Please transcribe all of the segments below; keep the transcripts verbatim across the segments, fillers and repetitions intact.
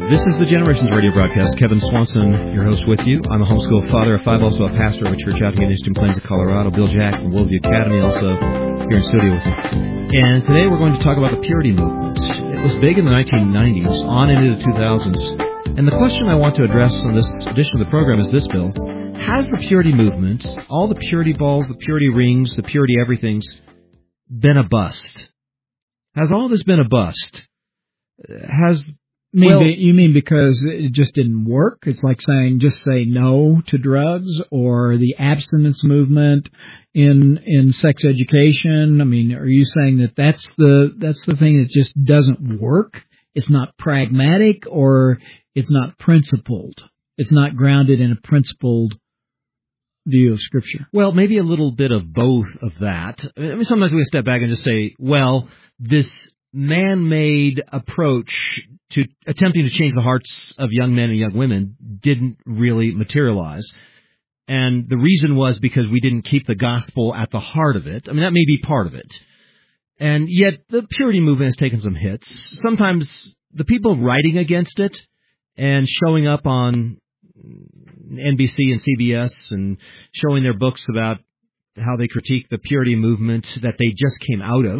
This is the Generations Radio broadcast. Kevin Swanson, your host with you. I'm a homeschool father of five, also a pastor of a church out here in Eastern Plains of Colorado. Bill Jack from Worldview Academy, also here in studio with me. And today we're going to talk about the Purity movement. It was big in the nineteen nineties, on into the two thousands. And the question I want to address on this edition of the program is this, Bill. Has the Purity movement, all the Purity balls, the Purity rings, the Purity everythings, been a bust? Has all this been a bust? Has... Mean well, be, you mean because it just didn't work? It's like saying just say no to drugs, or the abstinence movement in in sex education. I mean, are you saying that that's the that's the thing that just doesn't work? It's not pragmatic, or it's not principled. It's not grounded in a principled view of Scripture. Well, maybe a little bit of both of that. I mean, sometimes we step back and just say, well, this man-made approach to attempting to change the hearts of young men and young women didn't really materialize. And the reason was because we didn't keep the gospel at the heart of it. I mean, that may be part of it. And yet the Purity movement has taken some hits. Sometimes the people writing against it and showing up on N B C and C B S and showing their books about how they critique the Purity movement that they just came out of,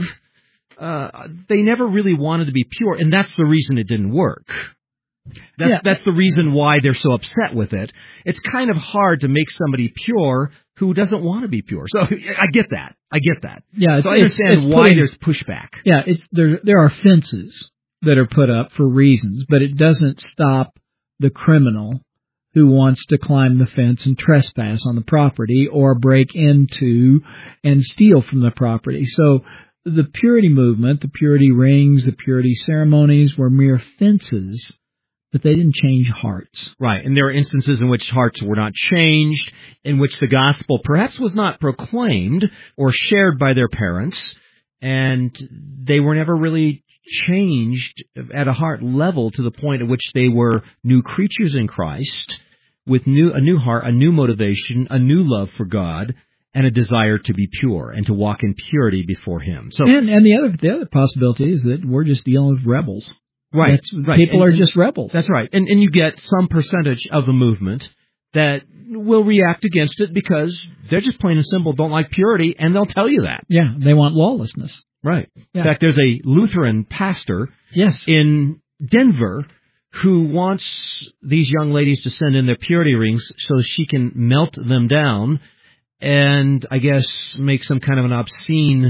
Uh, they never really wanted to be pure, and that's the reason it didn't work. That's, yeah. that's the reason why they're so upset with it. It's kind of hard to make somebody pure who doesn't want to be pure. So I get that. I get that. Yeah, so I understand it's, it's why putting, there's pushback. Yeah, it's, there there are fences that are put up for reasons, but it doesn't stop the criminal who wants to climb the fence and trespass on the property or break into and steal from the property. So the Purity movement, the Purity rings, the Purity ceremonies were mere fences, but they didn't change hearts. Right, and there are instances in which hearts were not changed, in which the gospel perhaps was not proclaimed or shared by their parents, and they were never really changed at a heart level to the point at which they were new creatures in Christ, with new a new heart, a new motivation, a new love for God, and a desire to be pure and to walk in purity before Him. So, and and the other the other possibility is that we're just dealing with rebels. Right, That's, right. People and, are just rebels. That's right. And and you get some percentage of the movement that will react against it because they're just plain and simple don't like purity, and they'll tell you that. Yeah, they want lawlessness. Right. Yeah. In fact, there's a Lutheran pastor yes. in Denver who wants these young ladies to send in their purity rings so she can melt them down and I guess make some kind of an obscene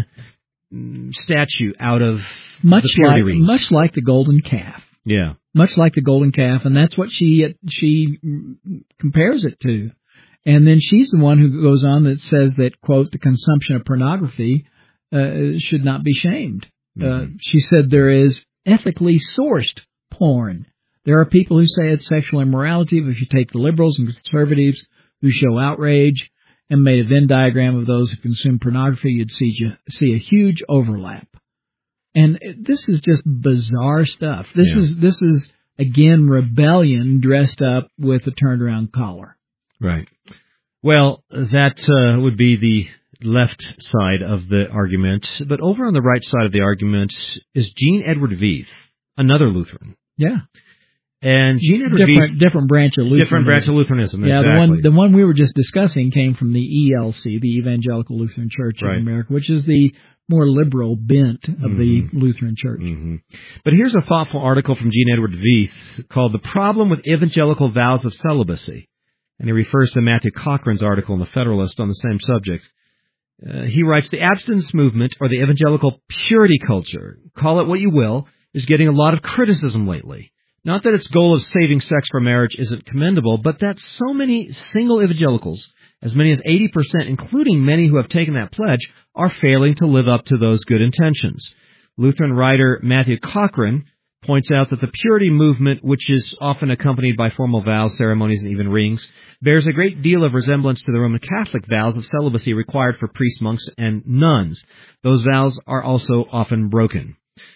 statue out of much the purity like, rings. Much like the golden calf. Yeah. Much like the golden calf, and that's what she she compares it to. And then she's the one who goes on that says that, quote, the consumption of pornography uh, should not be shamed. Mm-hmm. Uh, she said there is ethically sourced porn. There are people who say it's sexual immorality, but if you take the liberals and conservatives who show outrage and made a Venn diagram of those who consume pornography, you'd see see a huge overlap. And this is just bizarre stuff. This yeah. is this is again rebellion dressed up with a turned around collar. Right. Well, that uh, would be the left side of the argument, but over on the right side of the argument is Gene Edward Veith, another Lutheran. Yeah. And Gene Edward different, Veith, different branch of Lutheranism. Different branch of Lutheranism, yeah, exactly. the one the one we were just discussing came from the E L C, the Evangelical Lutheran Church right. of America, which is the more liberal bent of mm-hmm. the Lutheran Church. Mm-hmm. But here's a thoughtful article from Gene Edward Veith called The Problem with Evangelical Vows of Celibacy. And he refers to Matthew Cochran's article in The Federalist on the same subject. Uh, he writes, the abstinence movement, or the evangelical purity culture, call it what you will, is getting a lot of criticism lately. Not that its goal of saving sex for marriage isn't commendable, but that so many single evangelicals, as many as eighty percent, including many who have taken that pledge, are failing to live up to those good intentions. Lutheran writer Matthew Cochran points out that the purity movement, which is often accompanied by formal vows, ceremonies, and even rings, bears a great deal of resemblance to the Roman Catholic vows of celibacy required for priests, monks, and nuns. Those vows are also often broken.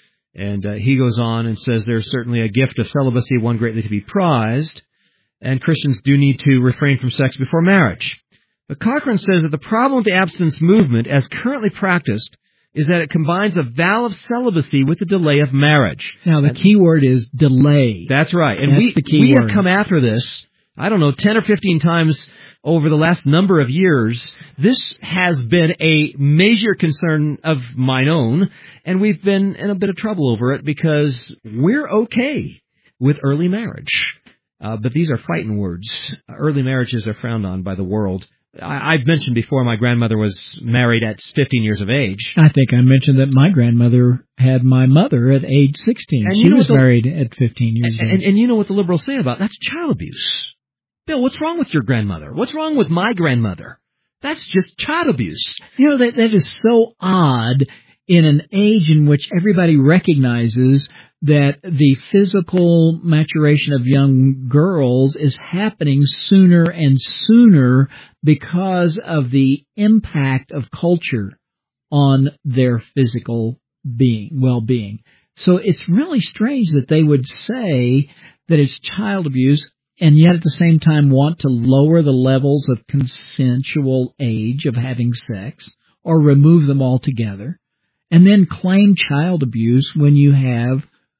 And uh, he goes on and says there's certainly a gift of celibacy, one greatly to be prized, and Christians do need to refrain from sex before marriage. But Cochran says that the problem with the abstinence movement, as currently practiced, is that it combines a vow of celibacy with the delay of marriage. Now, the and, key word is delay. That's right. And that's we, the key we word. have come after this, I don't know, ten or fifteen times over the last number of years. This has been a major concern of mine own, and we've been in a bit of trouble over it because we're okay with early marriage. Uh, but these are fighting words. Early marriages are frowned on by the world. I, I've mentioned before my grandmother was married at fifteen years of age. I think I mentioned that my grandmother had my mother at age sixteen. And she was the, married at fifteen years and, old. And, and you know what the liberals say about that? That's child abuse. Bill, what's wrong with your grandmother? What's wrong with my grandmother? That's just child abuse. You know, that that is so odd in an age in which everybody recognizes that the physical maturation of young girls is happening sooner and sooner because of the impact of culture on their physical being, well-being. So it's really strange that they would say that it's child abuse and yet at the same time want to lower the levels of consensual age of having sex or remove them altogether, and then claim child abuse when you have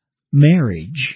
marriage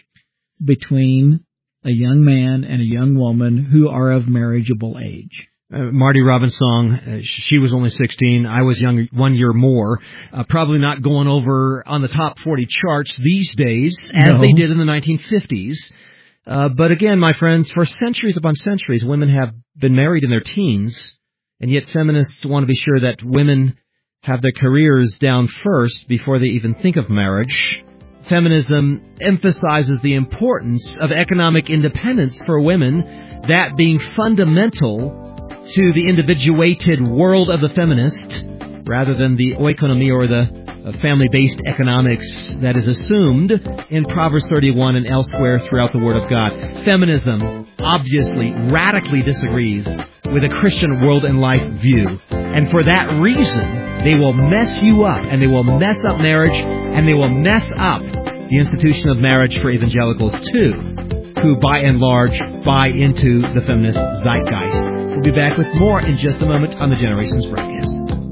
between a young man and a young woman who are of marriageable age. Uh, Marty Robbins' song, uh, she was only sixteen, I was young, one year more, uh, probably not going over on the top forty charts these days, as no. they did in the nineteen fifties. Uh, but again, my friends, for centuries upon centuries, women have been married in their teens, and yet feminists want to be sure that women have their careers down first before they even think of marriage. Feminism emphasizes the importance of economic independence for women, that being fundamental to the individuated world of the feminist, rather than the oikonomia or the family-based economics that is assumed in Proverbs thirty-one and elsewhere throughout the Word of God. Feminism obviously radically disagrees with a Christian world and life view. And for that reason, they will mess you up, and they will mess up marriage, and they will mess up the institution of marriage for evangelicals too, who by and large buy into the feminist zeitgeist. We'll be back with more in just a moment on the Generations broadcast.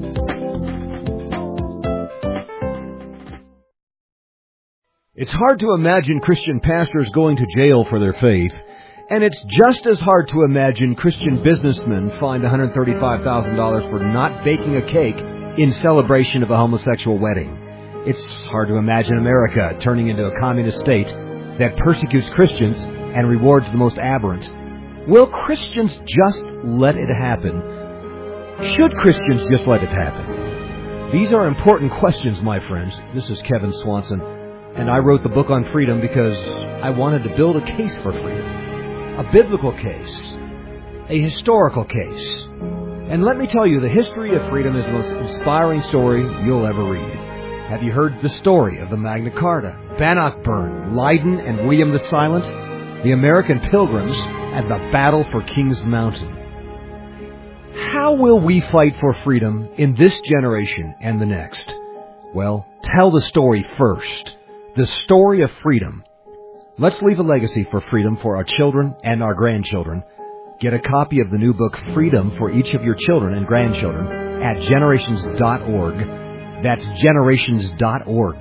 It's hard to imagine Christian pastors going to jail for their faith, and it's just as hard to imagine Christian businessmen fined one hundred thirty-five thousand dollars for not baking a cake in celebration of a homosexual wedding. It's hard to imagine America turning into a communist state that persecutes Christians and rewards the most aberrant. Will Christians just let it happen? Should Christians just let it happen? These are important questions, my friends. This is Kevin Swanson, and I wrote the book on freedom because I wanted to build a case for freedom. A biblical case. A historical case. And let me tell you, the history of freedom is the most inspiring story you'll ever read. Have you heard the story of the Magna Carta, Bannockburn, Leiden, and William the Silent? The American Pilgrims at the Battle for Kings Mountain. How will we fight for freedom in this generation and the next? Well, tell the story first. The story of freedom. Let's leave a legacy for freedom for our children and our grandchildren. Get a copy of the new book, Freedom, for each of your children and grandchildren at generations dot org. That's generations dot org.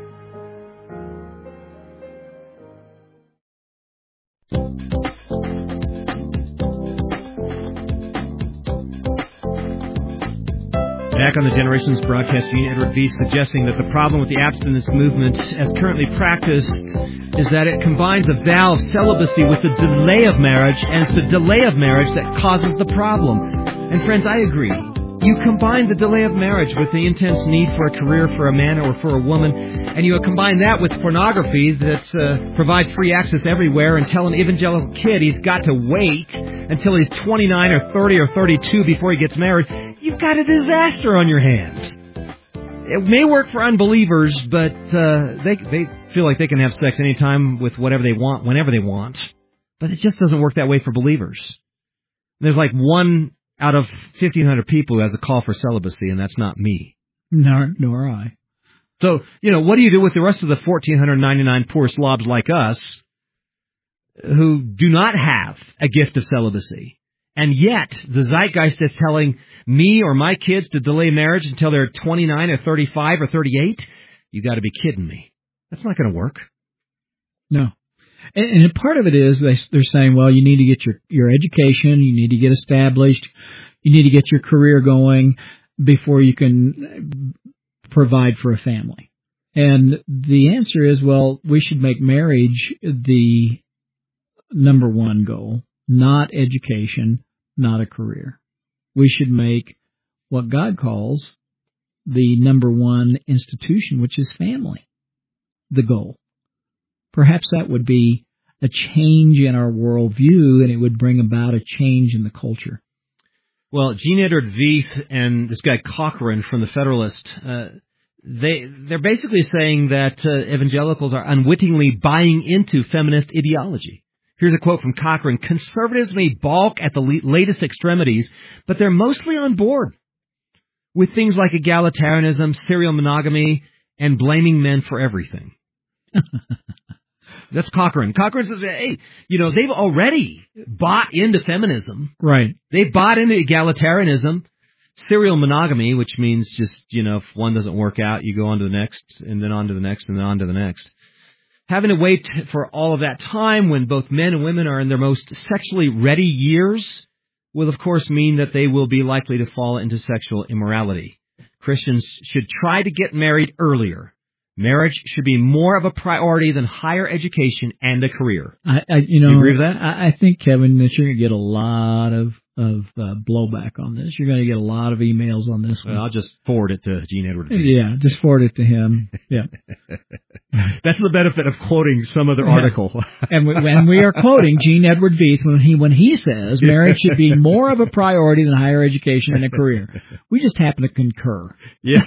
Back on the Generations broadcast, Gene Edward Veith suggesting that the problem with the abstinence movement as currently practiced is that it combines a vow of celibacy with the delay of marriage, and it's the delay of marriage that causes the problem. And friends, I agree. You combine the delay of marriage with the intense need for a career for a man or for a woman, and you combine that with pornography that uh, provides free access everywhere, and tell an evangelical kid he's got to wait until he's twenty-nine or thirty or thirty-two before he gets married. You've got a disaster on your hands. It may work for unbelievers, but uh, they they feel like they can have sex anytime with whatever they want, whenever they want. But it just doesn't work that way for believers. There's like one out of fifteen hundred people who has a call for celibacy, and that's not me. Nor, nor I. So, you know, what do you do with the rest of the one thousand four hundred ninety-nine poor slobs like us who do not have a gift of celibacy? And yet, the zeitgeist is telling me or my kids to delay marriage until they're twenty-nine or thirty-five or thirty-eight. You got to be kidding me. That's not going to work. No. And, and part of it is they, they're saying, well, you need to get your, your education, you need to get established, you need to get your career going before you can provide for a family. And the answer is, well, we should make marriage the number one goal, not education, not a career. We should make what God calls the number one institution, which is family, the goal. Perhaps that would be a change in our worldview, and it would bring about a change in the culture. Well, Jean Edward Veith and this guy Cochran from the Federalist, uh, they, they're basically saying that uh, evangelicals are unwittingly buying into feminist ideology. Here's a quote from Cochran. Conservatives may balk at the le- latest extremities, but they're mostly on board with things like egalitarianism, serial monogamy, and blaming men for everything. That's Cochran. Cochran says, hey, you know, they've already bought into feminism. Right. They've bought into egalitarianism, serial monogamy, which means just, you know, if one doesn't work out, you go on to the next, and then on to the next, and then on to the next. Having to wait for all of that time when both men and women are in their most sexually ready years will, of course, mean that they will be likely to fall into sexual immorality. Christians should try to get married earlier. Marriage should be more of a priority than higher education and a career. I, I you know, you agree with that? I, I think, Kevin, that you're going to get a lot of of uh, blowback on this. You're going to get a lot of emails on this one. Well, I'll just forward it to Jean Edward Veith. Yeah, just forward it to him. Yeah. That's the benefit of quoting some other article. and, we, and we are quoting Jean Edward Veith when he when he says marriage should be more of a priority than higher education and a career. We just happen to concur. Yeah.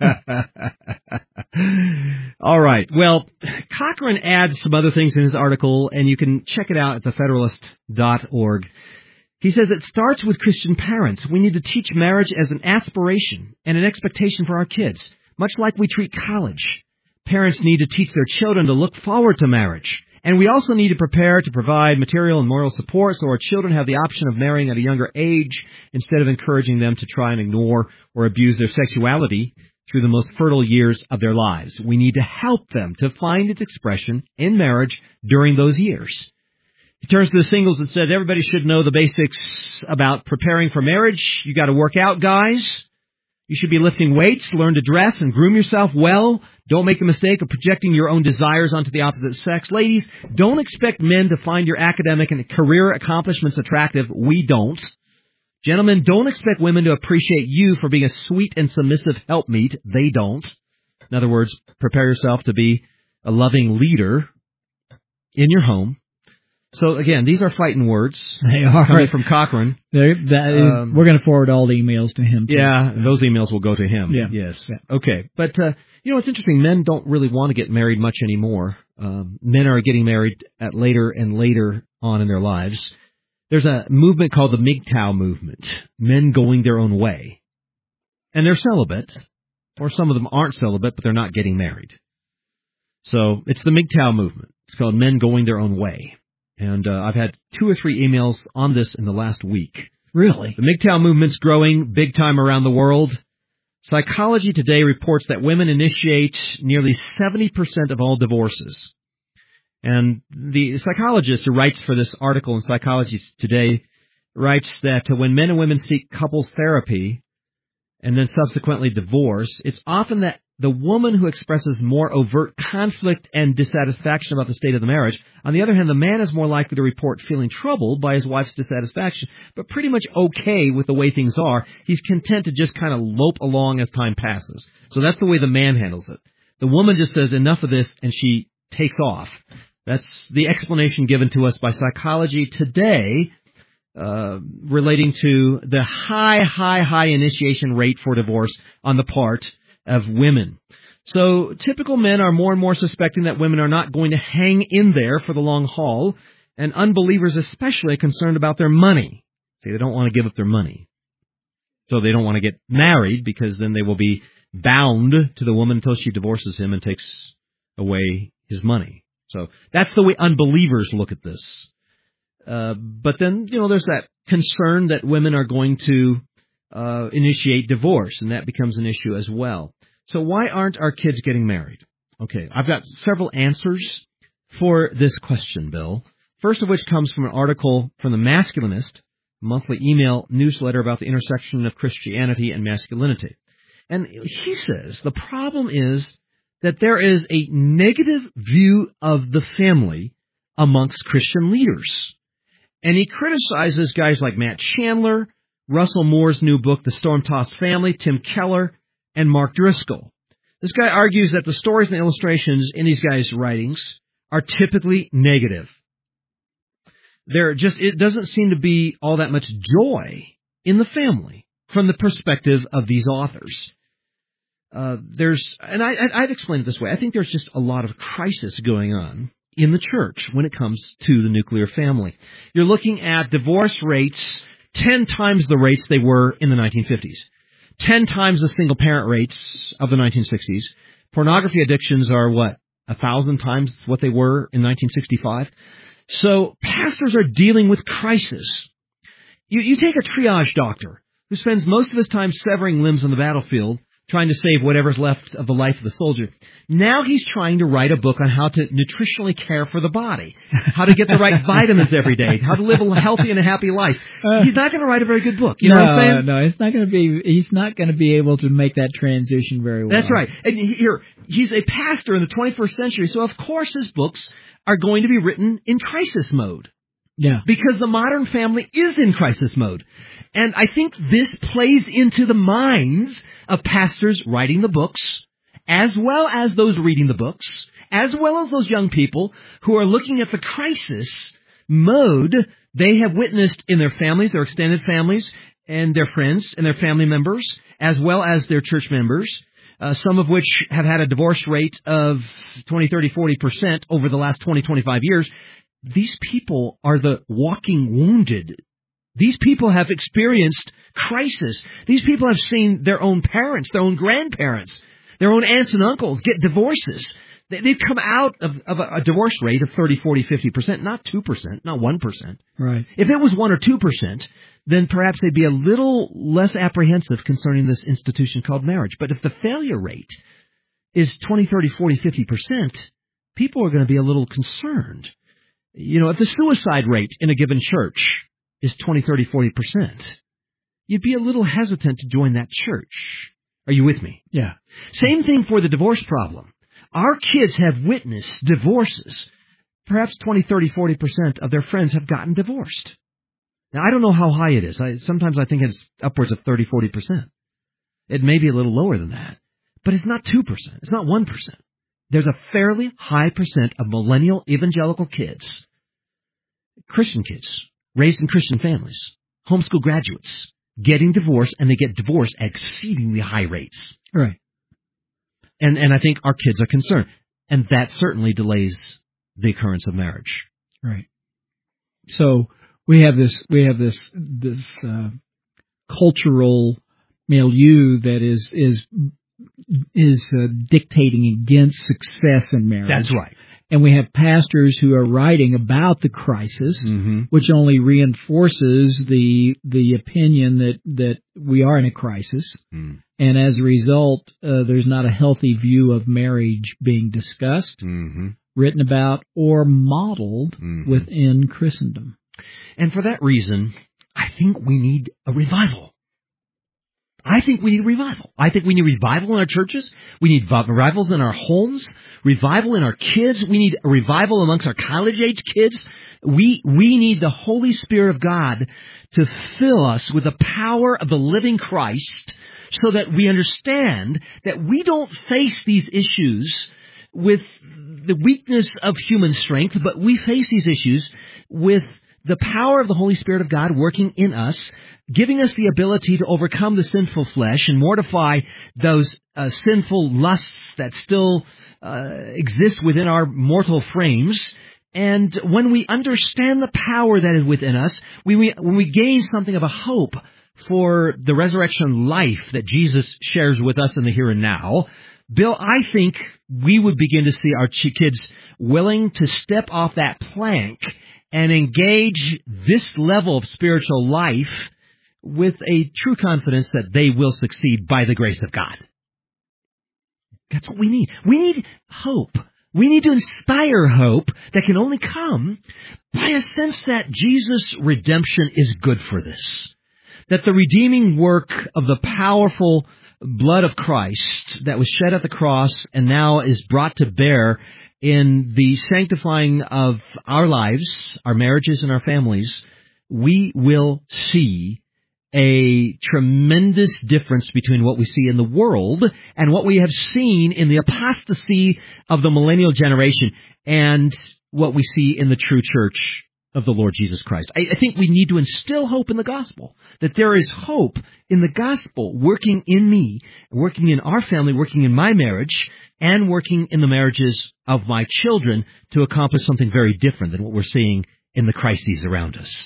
All right. Well, Cochran adds some other things in his article, and you can check it out at the federalist dot org. He says it starts with Christian parents. We need to teach marriage as an aspiration and an expectation for our kids, much like we treat college. Parents need to teach their children to look forward to marriage. And we also need to prepare to provide material and moral support so our children have the option of marrying at a younger age instead of encouraging them to try and ignore or abuse their sexuality through the most fertile years of their lives. We need to help them to find its expression in marriage during those years. He turns to the singles and says, everybody should know the basics about preparing for marriage. You got to work out, guys. You should be lifting weights, learn to dress and groom yourself well. Don't make the mistake of projecting your own desires onto the opposite sex. Ladies, don't expect men to find your academic and career accomplishments attractive. We don't. Gentlemen, don't expect women to appreciate you for being a sweet and submissive helpmeet. They don't. In other words, prepare yourself to be a loving leader in your home. So, again, these are fighting words. They are. Coming from Cochran. That, um, we're going to forward all the emails to him, too. Yeah, those emails will go to him. Yeah. Yes. Yeah. Okay. But, uh, you know, it's interesting. Men don't really want to get married much anymore. Um, men are getting married at later and later on in their lives. There's a movement called the M G T O W movement, men going their own way. And they're celibate, or some of them aren't celibate, but they're not getting married. So it's the M G T O W movement. It's called men going their own way. And uh, I've had two or three emails on this in the last week. Really? The M G T O W movement's growing big time around the world. Psychology Today reports that women initiate nearly seventy percent of all divorces. And the psychologist who writes for this article in Psychology Today writes that when men and women seek couples therapy and then subsequently divorce, it's often that the woman who expresses more overt conflict and dissatisfaction about the state of the marriage. On the other hand, the man is more likely to report feeling troubled by his wife's dissatisfaction, but pretty much okay with the way things are. He's content to just kind of lope along as time passes. So that's the way the man handles it. The woman just says, enough of this, and she takes off. That's the explanation given to us by Psychology Today, uh, relating to the high, high, high initiation rate for divorce on the part of women. So typical men are more and more suspecting that women are not going to hang in there for the long haul, and unbelievers especially are concerned about their money. See, they don't want to give up their money. So they don't want to get married because then they will be bound to the woman until she divorces him and takes away his money. So that's the way unbelievers look at this. Uh, but then, you know, there's that concerned that women are going to uh, initiate divorce, and that becomes an issue as well. So why aren't our kids getting married? Okay, I've got several answers for this question, Bill. First of which comes from an article from The Masculinist, monthly email newsletter about the intersection of Christianity and masculinity. And he says the problem is that there is a negative view of the family amongst Christian leaders. And he criticizes guys like Matt Chandler, Russell Moore's new book, The Storm-Tossed Family, Tim Keller, and Mark Driscoll. This guy argues that the stories and illustrations in these guys' writings are typically negative. There just it doesn't seem to be all that much joy in the family from the perspective of these authors. Uh, there's, and I, I'd explain it this way. I think there's just a lot of crisis going on in the church when it comes to the nuclear family. You're looking at divorce rates ten times the rates they were in the nineteen fifties, ten times the single-parent rates of the nineteen sixties. Pornography addictions are, what, a thousand times what they were in nineteen sixty-five? So pastors are dealing with crisis. You, you take a triage doctor who spends most of his time severing limbs on the battlefield, trying to save whatever's left of the life of the soldier. Now he's trying to write a book on how to nutritionally care for the body, how to get the right vitamins every day, how to live a healthy and a happy life. He's not going to write a very good book. You no, know what I'm saying? No, it's not going to be. He's not going to be able to make that transition very well. That's right. And here, he's a pastor in the twenty-first century, so of course his books are going to be written in crisis mode. Yeah. Because the modern family is in crisis mode. And I think this plays into the minds of pastors writing the books, as well as those reading the books, as well as those young people who are looking at the crisis mode they have witnessed in their families, their extended families, and their friends and their family members, as well as their church members, uh, some of which have had a divorce rate of twenty, thirty, forty percent over the last twenty, twenty-five years. These people are the walking wounded. These people have experienced crisis. These people have seen their own parents, their own grandparents, their own aunts and uncles get divorces. They've come out of, of a, a divorce rate of thirty, forty, fifty percent, not two percent, not one percent. Right. If it was one or two percent, then perhaps they'd be a little less apprehensive concerning this institution called marriage. But if the failure rate is twenty, thirty, forty, fifty percent, people are going to be a little concerned. You know, if the suicide rate in a given church is twenty, thirty, forty percent, you'd be a little hesitant to join that church. Are you with me? Yeah. Same thing for the divorce problem. Our kids have witnessed divorces. Perhaps twenty, thirty, forty percent of their friends have gotten divorced. Now, I don't know how high it is. I, sometimes I think it's upwards of thirty, forty percent. It may be a little lower than that. But it's not two percent. It's not one percent. There's a fairly high percent of millennial evangelical kids, Christian kids, raised in Christian families, homeschool graduates, getting divorced, and they get divorced at exceedingly high rates. Right. And and I think our kids are concerned. And that certainly delays the occurrence of marriage. Right. So we have this we have this this uh, cultural milieu that is is is uh, dictating against success in marriage. That's right. And we have pastors who are writing about the crisis, mm-hmm. which only reinforces the the opinion that, that we are in a crisis. Mm. And as a result, uh, there's not a healthy view of marriage being discussed, mm-hmm. written about, or modeled mm-hmm. within Christendom. And for that reason, I think we need a revival. I think we need a revival. I think we need revival in our churches. We need revivals in our homes, revival in our kids. We need a revival amongst our college-age kids. We we need the Holy Spirit of God to fill us with the power of the living Christ so that we understand that we don't face these issues with the weakness of human strength, but we face these issues with the power of the Holy Spirit of God working in us, giving us the ability to overcome the sinful flesh and mortify those uh, sinful lusts that still uh, exist within our mortal frames. And when we understand the power that is within us, we, we, when we gain something of a hope for the resurrection life that Jesus shares with us in the here and now, Bill, I think we would begin to see our kids willing to step off that plank and engage this level of spiritual life with a true confidence that they will succeed by the grace of God. That's what we need. We need hope. We need to inspire hope that can only come by a sense that Jesus' redemption is good for this. That the redeeming work of the powerful blood of Christ that was shed at the cross and now is brought to bear in the sanctifying of our lives, our marriages, and our families, we will see a tremendous difference between what we see in the world and what we have seen in the apostasy of the millennial generation and what we see in the true church of the Lord Jesus Christ. I, I think we need to instill hope in the gospel, that there is hope in the gospel working in me, working in our family, working in my marriage, and working in the marriages of my children to accomplish something very different than what we're seeing in the crises around us.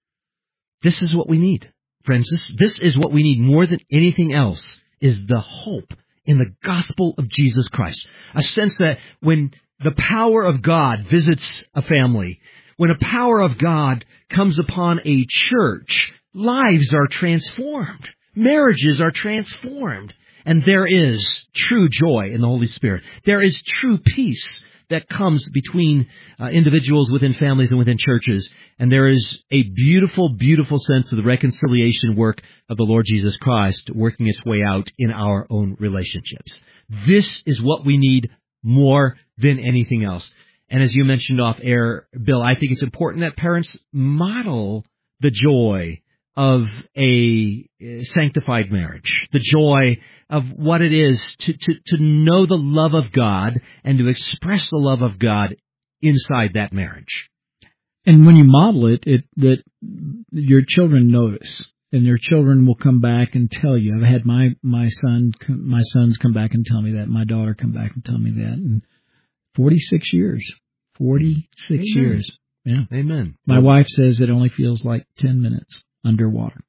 This is what we need. Friends, this, this is what we need more than anything else, is the hope in the gospel of Jesus Christ. A sense that when the power of God visits a family, when a power of God comes upon a church, lives are transformed, marriages are transformed, and there is true joy in the Holy Spirit. There is true peace that comes between uh, individuals within families and within churches. And there is a beautiful, beautiful sense of the reconciliation work of the Lord Jesus Christ working its way out in our own relationships. This is what we need more than anything else. And as you mentioned off air, Bill, I think it's important that parents model the joy of a sanctified marriage, the joy of what it is to, to, to know the love of God and to express the love of God inside that marriage. And when you model it, it that your children notice, and your children will come back and tell you. I've had my my son my sons come back and tell me that. My daughter come back and tell me that. And forty-six years, forty-six Amen. years. Yeah, Amen. My wife says it only feels like ten minutes underwater.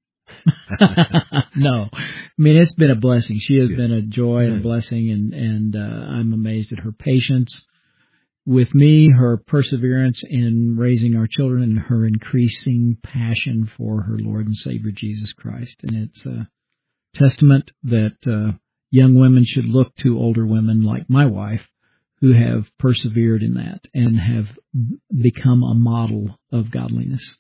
No, I mean, it's been a blessing. She has Good. been a joy and a blessing, and and uh, I'm amazed at her patience with me, her perseverance in raising our children, and her increasing passion for her Lord and Savior Jesus Christ. And it's a testament that uh, young women should look to older women like my wife, who have persevered in that and have become a model of godliness.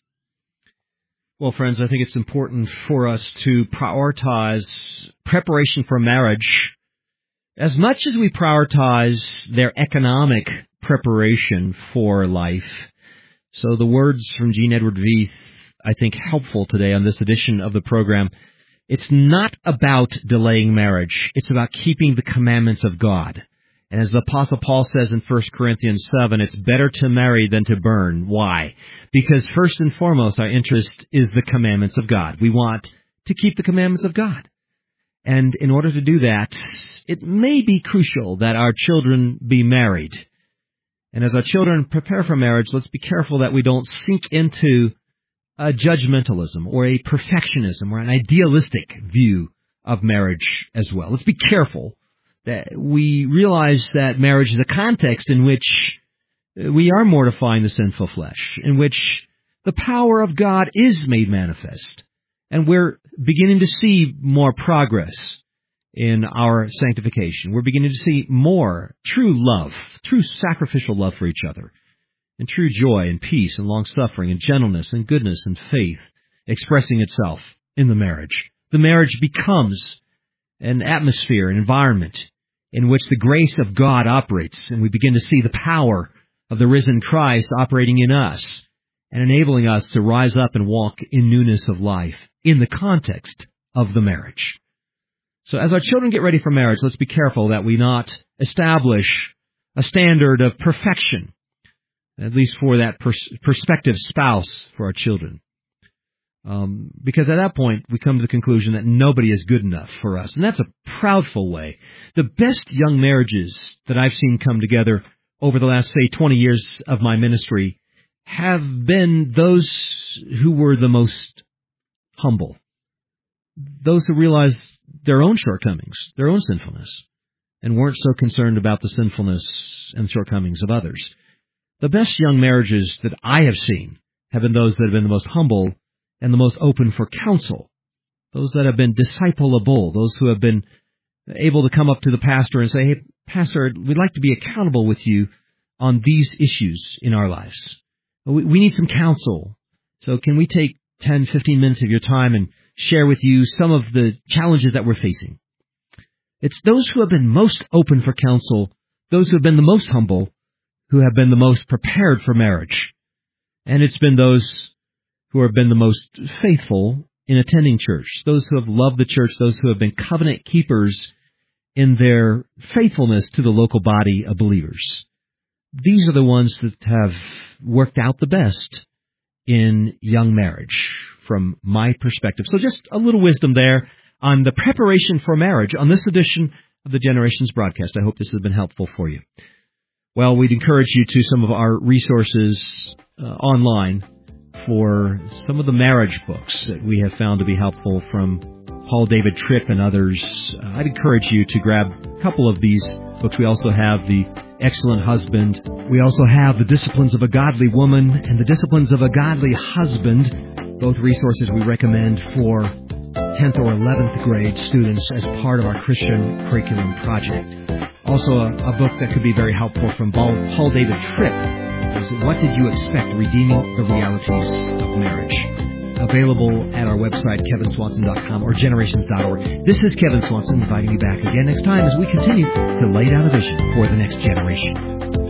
Well, friends, I think it's important for us to prioritize preparation for marriage as much as we prioritize their economic preparation for life. So the words from Gene Edward Veith, I think, helpful today on this edition of the program. It's not about delaying marriage. It's about keeping the commandments of God. And as the Apostle Paul says in First Corinthians seven, it's better to marry than to burn. Why? Because first and foremost, our interest is the commandments of God. We want to keep the commandments of God. And in order to do that, it may be crucial that our children be married. And as our children prepare for marriage, let's be careful that we don't sink into a judgmentalism or a perfectionism or an idealistic view of marriage as well. Let's be careful that we realize that marriage is a context in which we are mortifying the sinful flesh, in which the power of God is made manifest, and we're beginning to see more progress in our sanctification. We're beginning to see more true love, true sacrificial love for each other, and true joy and peace and long-suffering and gentleness and goodness and faith expressing itself in the marriage. The marriage becomes an atmosphere, an environment in which the grace of God operates, and we begin to see the power of the risen Christ operating in us and enabling us to rise up and walk in newness of life in the context of the marriage. So as our children get ready for marriage, let's be careful that we not establish a standard of perfection, at least for that pers- prospective spouse for our children. Um, because at that point, we come to the conclusion that nobody is good enough for us. And that's a proudful way. The best young marriages that I've seen come together over the last, say, twenty years of my ministry have been those who were the most humble, those who realized their own shortcomings, their own sinfulness, and weren't so concerned about the sinfulness and shortcomings of others. The best young marriages that I have seen have been those that have been the most humble and the most open for counsel, those that have been disciplable, those who have been able to come up to the pastor and say, hey, Pastor, we'd like to be accountable with you on these issues in our lives. We, we need some counsel. So can we take ten, fifteen minutes of your time and share with you some of the challenges that we're facing? It's those who have been most open for counsel, those who have been the most humble, who have been the most prepared for marriage. And it's been those who have been the most faithful in attending church, those who have loved the church, those who have been covenant keepers in their faithfulness to the local body of believers. These are the ones that have worked out the best in young marriage, from my perspective. So just a little wisdom there on the preparation for marriage on this edition of the Generations broadcast. I hope this has been helpful for you. Well, we'd encourage you to some of our resources uh, online for some of the marriage books that we have found to be helpful from Paul David Tripp and others. Uh, I'd encourage you to grab a couple of these books. We also have The Excellent Husband. We also have The Disciplines of a Godly Woman and The Disciplines of a Godly Husband, both resources we recommend for tenth or eleventh grade students as part of our Christian curriculum project. Also, a, a book that could be very helpful from Paul, Paul David Tripp is What Did You Expect? Redeeming the Realities of Marriage. Available at our website, kevin swanson dot com or generations dot org. This is Kevin Swanson inviting you back again next time as we continue to lay down a vision for the next generation.